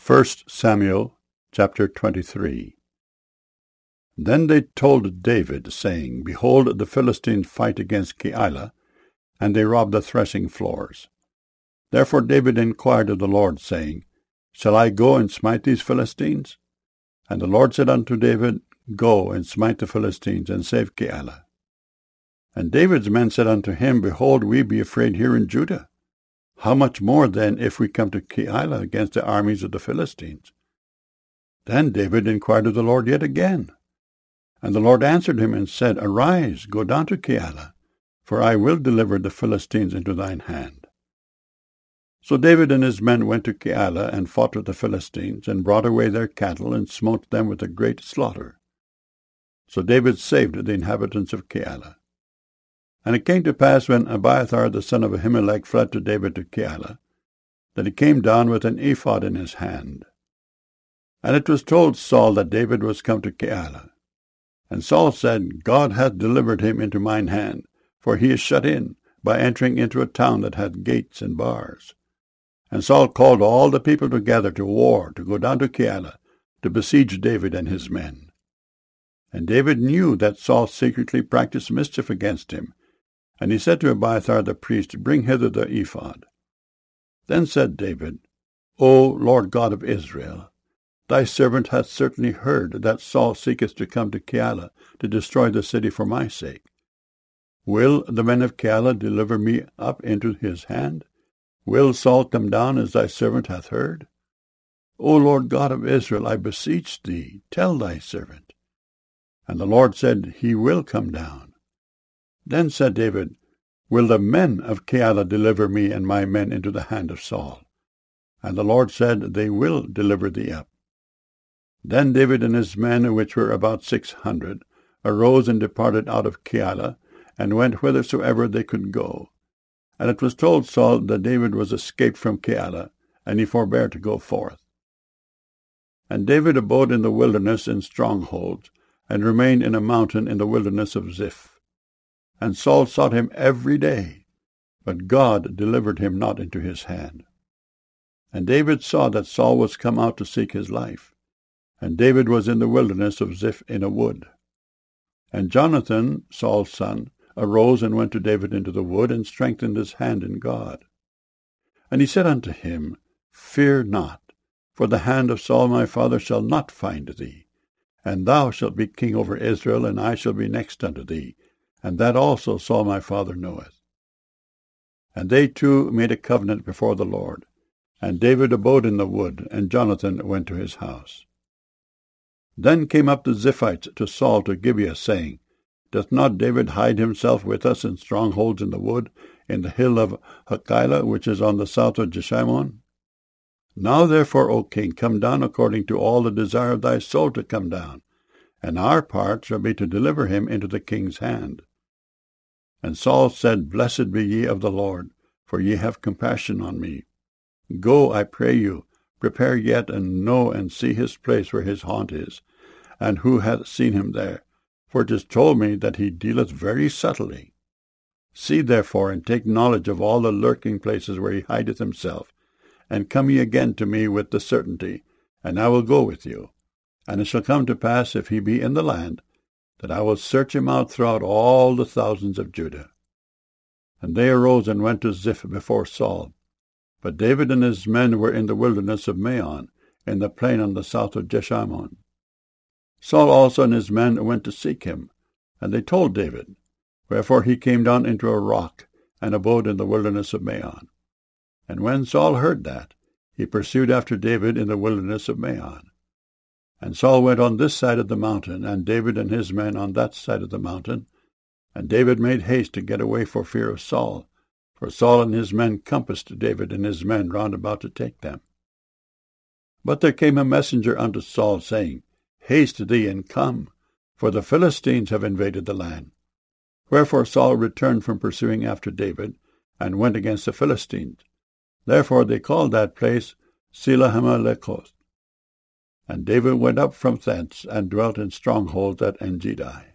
1 Samuel chapter 23. Then they told David, saying, Behold, the Philistines fight against Keilah, and they rob the threshing floors. Therefore David inquired of the Lord, saying, Shall I go and smite these Philistines? And the Lord said unto David, Go and smite the Philistines, and save Keilah. And David's men said unto him, Behold, we be afraid here in Judah. How much more then if we come to Keilah against the armies of the Philistines? Then David inquired of the Lord yet again. And the Lord answered him and said, Arise, go down to Keilah, for I will deliver the Philistines into thine hand. So David and his men went to Keilah, and fought with the Philistines, and brought away their cattle, and smote them with a great slaughter. So David saved the inhabitants of Keilah. And it came to pass, when Abiathar the son of Ahimelech fled to David to Keilah, that he came down with an ephod in his hand. And it was told Saul that David was come to Keilah. And Saul said, God hath delivered him into mine hand, for he is shut in, by entering into a town that hath gates and bars. And Saul called all the people together to war, to go down to Keilah, to besiege David and his men. And David knew that Saul secretly practiced mischief against him, and he said to Abiathar the priest, Bring hither the ephod. Then said David, O Lord God of Israel, thy servant hath certainly heard that Saul seeketh to come to Keilah to destroy the city for my sake. Will the men of Keilah deliver me up into his hand? Will Saul come down as thy servant hath heard? O Lord God of Israel, I beseech thee, tell thy servant. And the Lord said, He will come down. Then said David, Will the men of Keilah deliver me and my men into the hand of Saul? And the Lord said, They will deliver thee up. Then David and his men, which were about 600, arose and departed out of Keilah, and went whithersoever they could go. And it was told Saul that David was escaped from Keilah, and he forbare to go forth. And David abode in the wilderness in strongholds, and remained in a mountain in the wilderness of Ziph. And Saul sought him every day, but God delivered him not into his hand. And David saw that Saul was come out to seek his life, and David was in the wilderness of Ziph in a wood. And Jonathan, Saul's son, arose and went to David into the wood, and strengthened his hand in God. And he said unto him, Fear not, for the hand of Saul my father shall not find thee, and thou shalt be king over Israel, and I shall be next unto thee, and that also Saul my father knoweth. And they two made a covenant before the Lord, and David abode in the wood, and Jonathan went to his house. Then came up the Ziphites to Saul to Gibeah, saying, Doth not David hide himself with us in strongholds in the wood, in the hill of Hachilah, which is on the south of Jeshimon? Now therefore, O king, come down according to all the desire of thy soul to come down, and our part shall be to deliver him into the king's hand. And Saul said, Blessed be ye of the Lord, for ye have compassion on me. Go, I pray you, prepare yet, and know and see his place where his haunt is, and who hath seen him there, for it is told me that he dealeth very subtly. See therefore, and take knowledge of all the lurking places where he hideth himself, and come ye again to me with the certainty, and I will go with you. And it shall come to pass, if he be in the land, that I will search him out throughout all the thousands of Judah. And they arose and went to Ziph before Saul. But David and his men were in the wilderness of Maon, in the plain on the south of Jeshimon. Saul also and his men went to seek him, and they told David. Wherefore he came down into a rock, and abode in the wilderness of Maon. And when Saul heard that, he pursued after David in the wilderness of Maon. And Saul went on this side of the mountain, and David and his men on that side of the mountain. And David made haste to get away for fear of Saul, for Saul and his men compassed David and his men round about to take them. But there came a messenger unto Saul, saying, Haste thee and come, for the Philistines have invaded the land. Wherefore Saul returned from pursuing after David, and went against the Philistines. Therefore they called that place Selah-Hammeleketh. And David went up from thence, and dwelt in strongholds at Engedi.